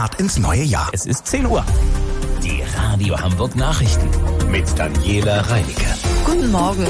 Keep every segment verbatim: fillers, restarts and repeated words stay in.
Start ins neue Jahr. Es ist zehn Uhr. Die Radio Hamburg Nachrichten mit Daniela Reinicke. Guten Morgen.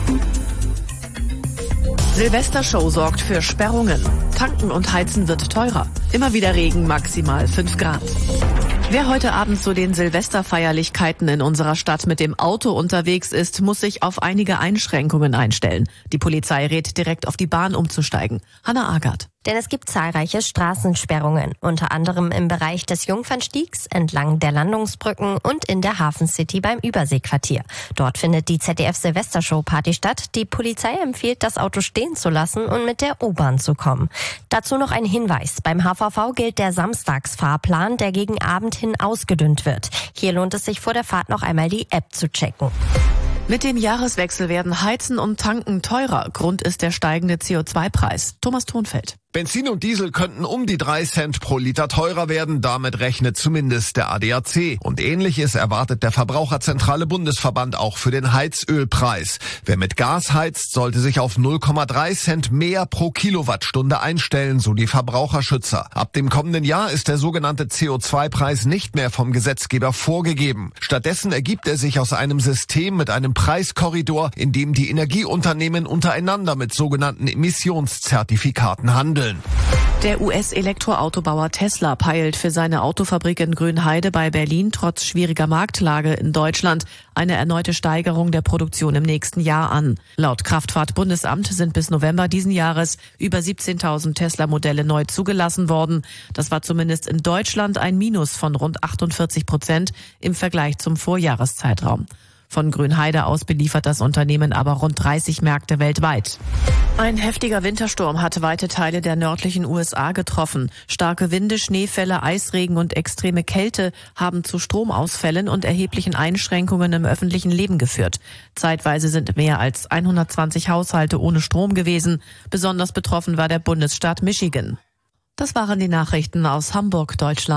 Silvestershow sorgt für Sperrungen. Tanken und Heizen wird teurer. Immer wieder Regen, maximal fünf Grad. Wer heute Abend zu den Silvesterfeierlichkeiten in unserer Stadt mit dem Auto unterwegs ist, muss sich auf einige Einschränkungen einstellen. Die Polizei rät direkt auf die Bahn umzusteigen. Hanna Agard. Denn es gibt zahlreiche Straßensperrungen, unter anderem im Bereich des Jungfernstiegs, entlang der Landungsbrücken und in der Hafencity beim Überseequartier. Dort findet die Z D F-Silvestershow-Party statt. Die Polizei empfiehlt, das Auto stehen zu lassen und mit der U-Bahn zu kommen. Dazu noch ein Hinweis. Beim H V V gilt der Samstagsfahrplan, der gegen Abend hin ausgedünnt wird. Hier lohnt es sich vor der Fahrt noch einmal die App zu checken. Mit dem Jahreswechsel werden Heizen und Tanken teurer. Grund ist der steigende C O zwei Preis. Thomas Thonfeld. Benzin und Diesel könnten um die drei Cent pro Liter teurer werden. Damit rechnet zumindest der A D A C. Und Ähnliches erwartet der Verbraucherzentrale Bundesverband auch für den Heizölpreis. Wer mit Gas heizt, sollte sich auf null Komma drei Cent mehr pro Kilowattstunde einstellen, so die Verbraucherschützer. Ab dem kommenden Jahr ist der sogenannte C O zwei Preis nicht mehr vom Gesetzgeber vorgegeben. Stattdessen ergibt er sich aus einem System mit einem Preiskorridor, in dem die Energieunternehmen untereinander mit sogenannten Emissionszertifikaten handeln. Der U S-Elektroautobauer Tesla peilt für seine Autofabrik in Grünheide bei Berlin trotz schwieriger Marktlage in Deutschland eine erneute Steigerung der Produktion im nächsten Jahr an. Laut Kraftfahrtbundesamt sind bis November diesen Jahres über siebzehntausend Tesla-Modelle neu zugelassen worden. Das war zumindest in Deutschland ein Minus von rund achtundvierzig Prozent im Vergleich zum Vorjahreszeitraum. Von Grünheide aus beliefert das Unternehmen aber rund dreißig Märkte weltweit. Ein heftiger Wintersturm hat weite Teile der nördlichen U S A getroffen. Starke Winde, Schneefälle, Eisregen und extreme Kälte haben zu Stromausfällen und erheblichen Einschränkungen im öffentlichen Leben geführt. Zeitweise sind mehr als hundertzwanzig Haushalte ohne Strom gewesen. Besonders betroffen war der Bundesstaat Michigan. Das waren die Nachrichten aus Hamburg, Deutschland.